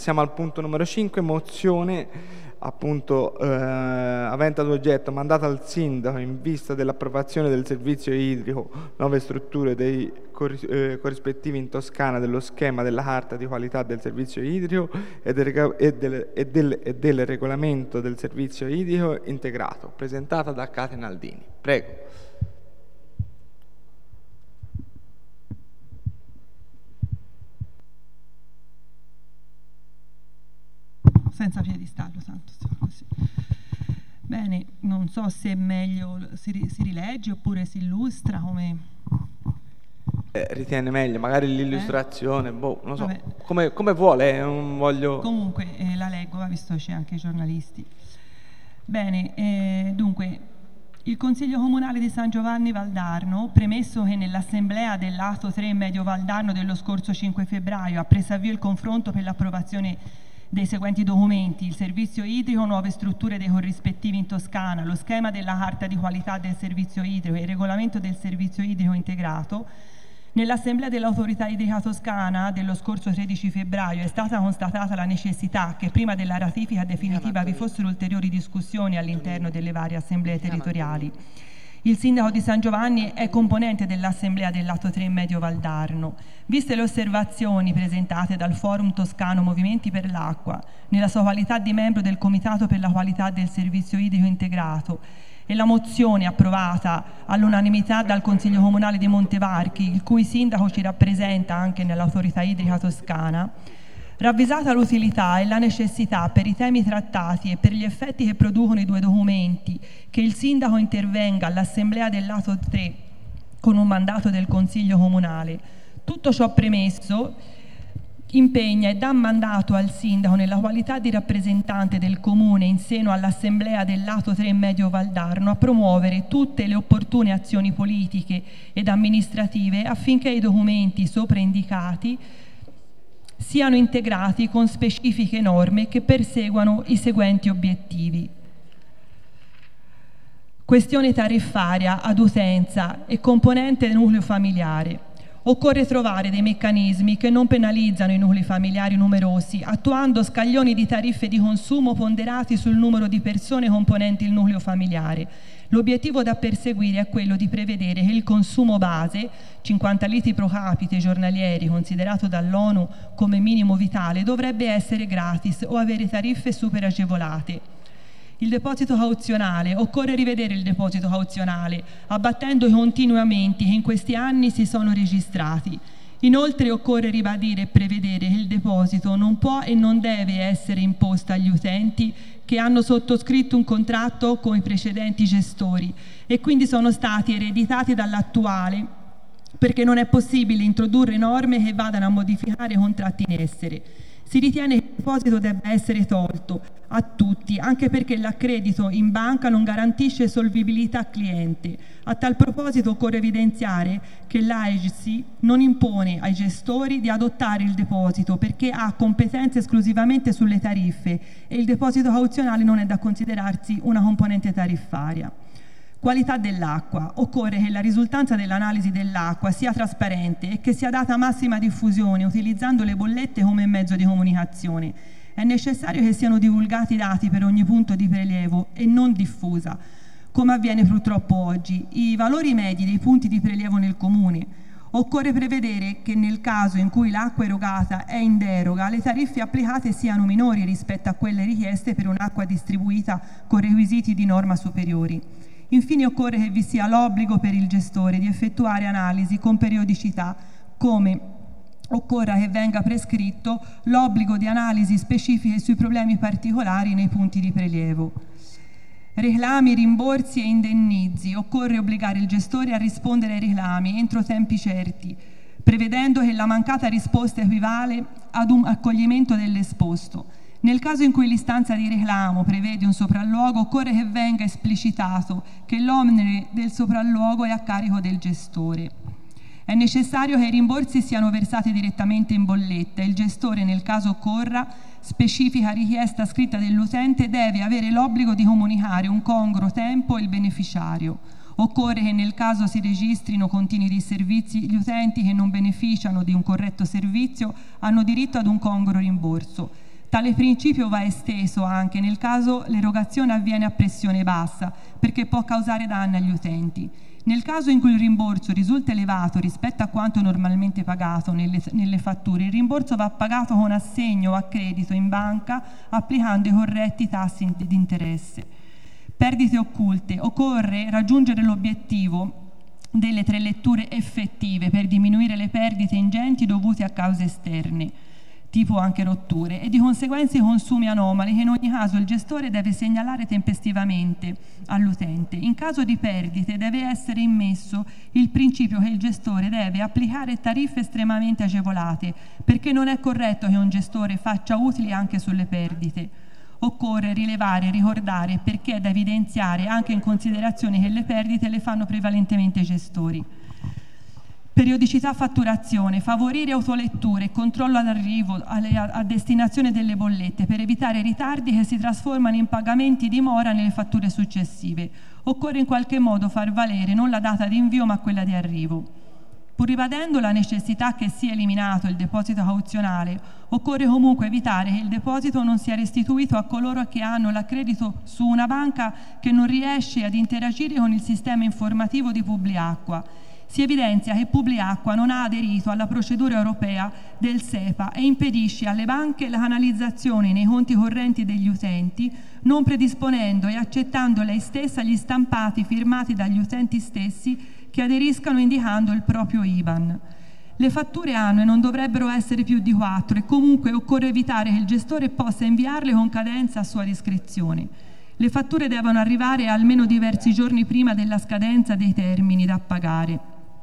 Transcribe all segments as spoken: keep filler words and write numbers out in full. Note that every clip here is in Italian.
Siamo al punto numero cinque, mozione appunto eh, avente ad oggetto mandata al sindaco in vista dell'approvazione del servizio idrico, nuove strutture dei corris- eh, corrispettivi in Toscana dello schema della carta di qualità del servizio idrico e del, rega- e del, e del, e del regolamento del servizio idrico integrato, presentata da Kate Naldini. Prego. Senza piedistallo, tanto così. Bene, non so se è meglio si, si rilegge oppure si illustra come... Eh, ritiene meglio, magari l'illustrazione, eh? boh, non so, Vabbè. come, come vuole, non voglio... Comunque eh, la leggo, visto che c'è anche i giornalisti. Bene, eh, dunque, il Consiglio Comunale di San Giovanni Valdarno, premesso che nell'assemblea del lato tre Medio Valdarno dello scorso cinque febbraio ha preso avvio il confronto per l'approvazione dei seguenti documenti: il servizio idrico, nuove strutture dei corrispettivi in Toscana, lo schema della carta di qualità del servizio idrico e il regolamento del servizio idrico integrato. Nell'assemblea dell'autorità idrica toscana dello scorso tredici febbraio è stata constatata la necessità che prima della ratifica definitiva vi fossero ulteriori discussioni all'interno delle varie assemblee territoriali. Il sindaco di San Giovanni è componente dell'assemblea del lato tre Medio Valdarno. Viste le osservazioni presentate dal Forum Toscano Movimenti per l'Acqua, nella sua qualità di membro del Comitato per la qualità del servizio idrico integrato, e la mozione approvata all'unanimità dal Consiglio Comunale di Montevarchi, il cui sindaco ci rappresenta anche nell'autorità idrica toscana, ravvisata l'utilità e la necessità per i temi trattati e per gli effetti che producono i due documenti, che il sindaco intervenga all'assemblea del lato tre con un mandato del Consiglio Comunale. Tutto ciò premesso, impegna e dà mandato al sindaco nella qualità di rappresentante del comune in seno all'assemblea del lato tre Medio Valdarno a promuovere tutte le opportune azioni politiche ed amministrative affinché i documenti sopra indicati siano integrati con specifiche norme che perseguano i seguenti obiettivi. Questione tariffaria ad utenza e componente del nucleo familiare. Occorre trovare dei meccanismi che non penalizzano i nuclei familiari numerosi, attuando scaglioni di tariffe di consumo ponderati sul numero di persone componenti il nucleo familiare. L'obiettivo da perseguire è quello di prevedere che il consumo base, cinquanta litri pro capite giornalieri, considerato dall'ONU come minimo vitale, dovrebbe essere gratis o avere tariffe super agevolate. Il deposito cauzionale. Occorre rivedere il deposito cauzionale, abbattendo i continui aumenti che in questi anni si sono registrati. Inoltre occorre ribadire e prevedere che il deposito non può e non deve essere imposto agli utenti che hanno sottoscritto un contratto con i precedenti gestori e quindi sono stati ereditati dall'attuale, perché non è possibile introdurre norme che vadano a modificare i contratti in essere. Si ritiene che il deposito debba essere tolto a tutti, anche perché l'accredito in banca non garantisce solvibilità al cliente. A tal proposito occorre evidenziare che l'A E G S I non impone ai gestori di adottare il deposito perché ha competenze esclusivamente sulle tariffe e il deposito cauzionale non è da considerarsi una componente tariffaria. Qualità dell'acqua. Occorre che la risultanza dell'analisi dell'acqua sia trasparente e che sia data massima diffusione utilizzando le bollette come mezzo di comunicazione. È necessario che siano divulgati i dati per ogni punto di prelievo e non diffusa, come avviene purtroppo oggi, i valori medi dei punti di prelievo nel comune. Occorre prevedere che nel caso in cui l'acqua erogata è in deroga, le tariffe applicate siano minori rispetto a quelle richieste per un'acqua distribuita con requisiti di norma superiori. Infine occorre che vi sia l'obbligo per il gestore di effettuare analisi con periodicità, come occorra che venga prescritto l'obbligo di analisi specifiche sui problemi particolari nei punti di prelievo. Reclami, rimborsi e indennizi. Occorre obbligare il gestore a rispondere ai reclami entro tempi certi, prevedendo che la mancata risposta equivale ad un accoglimento dell'esposto. Nel caso in cui l'istanza di reclamo prevede un sopralluogo, occorre che venga esplicitato che l'onere del sopralluogo è a carico del gestore. È necessario che i rimborsi siano versati direttamente in bolletta e il gestore, nel caso occorra, specifica richiesta scritta dell'utente, deve avere l'obbligo di comunicare un congruo tempo al beneficiario. Occorre che nel caso si registrino continui disservizi, gli utenti che non beneficiano di un corretto servizio hanno diritto ad un congruo rimborso. Tale principio va esteso anche nel caso l'erogazione avviene a pressione bassa, perché può causare danni agli utenti. Nel caso in cui il rimborso risulta elevato rispetto a quanto normalmente pagato nelle, nelle fatture, il rimborso va pagato con assegno o a credito in banca applicando i corretti tassi di interesse. Perdite occulte. Occorre raggiungere l'obiettivo delle tre letture effettive per diminuire le perdite ingenti dovute a cause esterne, tipo anche rotture, e di conseguenza i consumi anomali che in ogni caso il gestore deve segnalare tempestivamente all'utente. In caso di perdite deve essere immesso il principio che il gestore deve applicare tariffe estremamente agevolate, perché non è corretto che un gestore faccia utili anche sulle perdite. Occorre rilevare e ricordare, perché è da evidenziare anche in considerazione che le perdite le fanno prevalentemente i gestori. Periodicità fatturazione, favorire autoletture e controllo all'arrivo a destinazione delle bollette per evitare ritardi che si trasformano in pagamenti di mora nelle fatture successive. Occorre in qualche modo far valere non la data di invio ma quella di arrivo. Pur ribadendo la necessità che sia eliminato il deposito cauzionale, occorre comunque evitare che il deposito non sia restituito a coloro che hanno l'accredito su una banca che non riesce ad interagire con il sistema informativo di Publiacqua. Si evidenzia che Publiacqua non ha aderito alla procedura europea del SEPA e impedisce alle banche la canalizzazione nei conti correnti degli utenti, non predisponendo e accettando lei stessa gli stampati firmati dagli utenti stessi che aderiscano indicando il proprio I B A N. Le fatture annue non dovrebbero essere più di quattro e comunque occorre evitare che il gestore possa inviarle con cadenza a sua discrezione. Le fatture devono arrivare almeno diversi giorni prima della scadenza dei termini da pagare.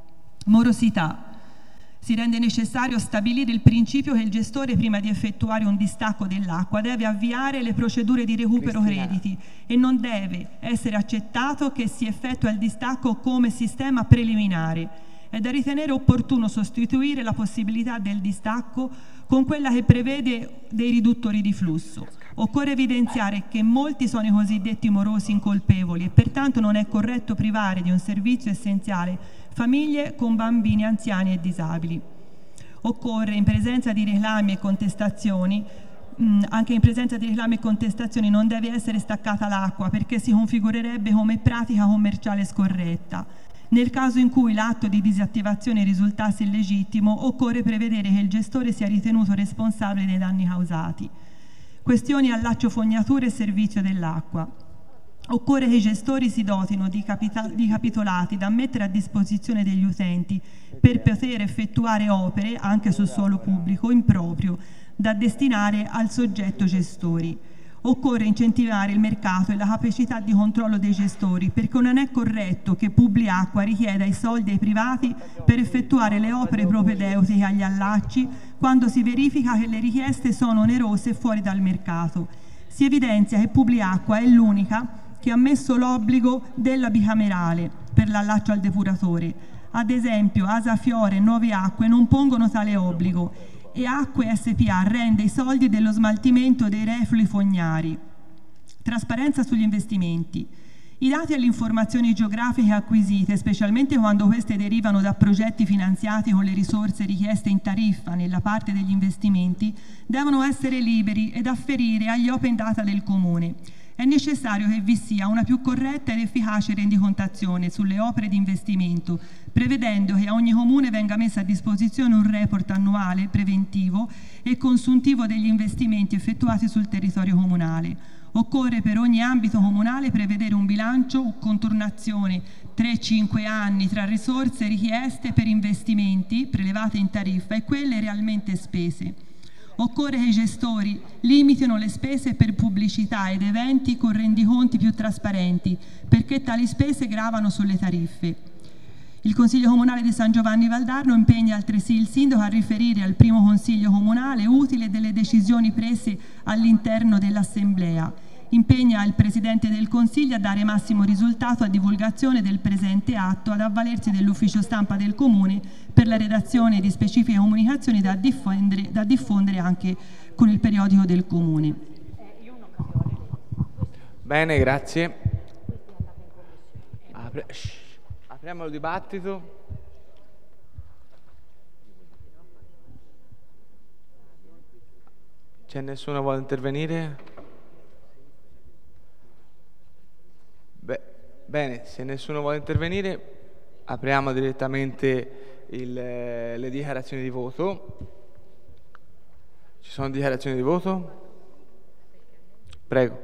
Morosità. Si rende necessario stabilire il principio che il gestore, prima di effettuare un distacco dell'acqua, deve avviare le procedure di recupero Cristina. crediti e non deve essere accettato che si effettua il distacco come sistema preliminare. È da ritenere opportuno sostituire la possibilità del distacco con quella che prevede dei riduttori di flusso. Occorre evidenziare che molti sono i cosiddetti morosi incolpevoli e pertanto non è corretto privare di un servizio essenziale famiglie con bambini anziani e disabili. Occorre, in presenza di reclami e contestazioni, mh, anche in presenza di reclami e contestazioni non deve essere staccata l'acqua perché si configurerebbe come pratica commerciale scorretta. Nel caso in cui l'atto di disattivazione risultasse illegittimo, occorre prevedere che il gestore sia ritenuto responsabile dei danni causati. Questioni allaccio fognature e servizio dell'acqua. Occorre che i gestori si dotino di, di capitolati da mettere a disposizione degli utenti per poter effettuare opere, anche sul suolo pubblico, in proprio, da destinare al soggetto gestori. Occorre incentivare il mercato e la capacità di controllo dei gestori, perché non è corretto che Publiacqua richieda i soldi ai privati per effettuare le opere propedeutiche agli allacci, quando si verifica che le richieste sono onerose e fuori dal mercato. Si evidenzia che Publiacqua è l'unica che ha messo l'obbligo della bicamerale per l'allaccio al depuratore. Ad esempio, Asa Fiore e Nuove Acque non pongono tale obbligo e Acque S P A rende i soldi dello smaltimento dei reflui fognari. Trasparenza sugli investimenti. I dati e le informazioni geografiche acquisite, specialmente quando queste derivano da progetti finanziati con le risorse richieste in tariffa nella parte degli investimenti, devono essere liberi ed afferire agli open data del Comune. È necessario che vi sia una più corretta ed efficace rendicontazione sulle opere di investimento, prevedendo che a ogni comune venga messo a disposizione un report annuale preventivo e consuntivo degli investimenti effettuati sul territorio comunale. Occorre per ogni ambito comunale prevedere un bilancio con turnazione tre cinque anni tra risorse richieste per investimenti prelevate in tariffa e quelle realmente spese. Occorre che i gestori limitino le spese per pubblicità ed eventi con rendiconti più trasparenti, perché tali spese gravano sulle tariffe. Il Consiglio Comunale di San Giovanni Valdarno impegna altresì il Sindaco a riferire al primo Consiglio Comunale utile delle decisioni prese all'interno dell'Assemblea. Impegna il Presidente del Consiglio a dare massimo risultato a divulgazione del presente atto, ad avvalersi dell'ufficio stampa del Comune per la redazione di specifiche comunicazioni da diffondere, da diffondere anche con il periodico del Comune. Bene, grazie. Apri- apriamo il dibattito. C'è nessuno che vuole intervenire? Beh, bene, se nessuno vuole intervenire, apriamo direttamente il, le dichiarazioni di voto. Ci sono dichiarazioni di voto? Prego.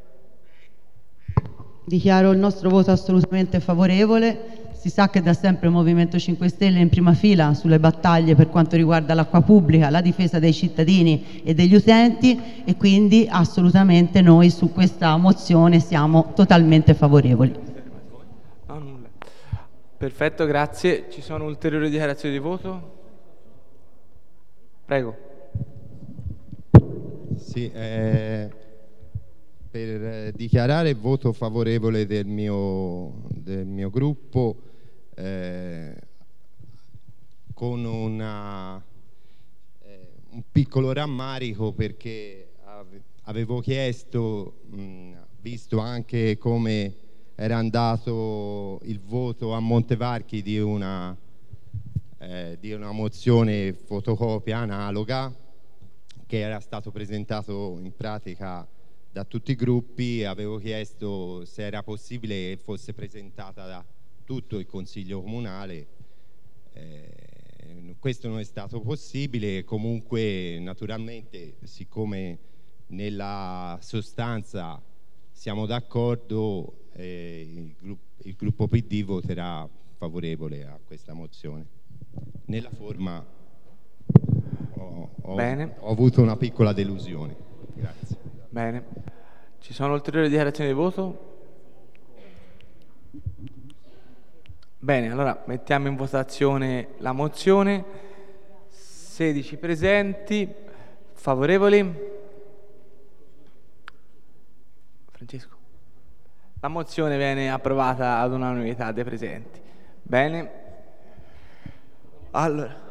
Dichiaro il nostro voto assolutamente favorevole. Si sa che da sempre il Movimento cinque Stelle è in prima fila sulle battaglie per quanto riguarda l'acqua pubblica, la difesa dei cittadini e degli utenti, e quindi assolutamente noi su questa mozione siamo totalmente favorevoli. No, nulla. Perfetto, grazie. Ci sono ulteriori dichiarazioni di voto? Prego. Sì, eh, per dichiarare il voto favorevole del mio, del mio gruppo, eh, con una, eh, un piccolo rammarico, perché avevo chiesto, mh, visto anche come era andato il voto a Montevarchi di una, eh, di una mozione fotocopia analoga, che era stato presentato in pratica da tutti i gruppi, avevo chiesto se era possibile che fosse presentata da tutto il Consiglio Comunale. Eh, questo non è stato possibile. Comunque, naturalmente, siccome nella sostanza siamo d'accordo, eh, il, gruppo, il gruppo P D voterà favorevole a questa mozione. Nella forma ho, ho, Bene. ho avuto una piccola delusione. Grazie. Bene. Ci sono ulteriori dichiarazioni di voto? Bene, allora mettiamo in votazione la mozione. sedici presenti, favorevoli? Francesco? La mozione viene approvata ad unanimità dei presenti. Bene. Allora.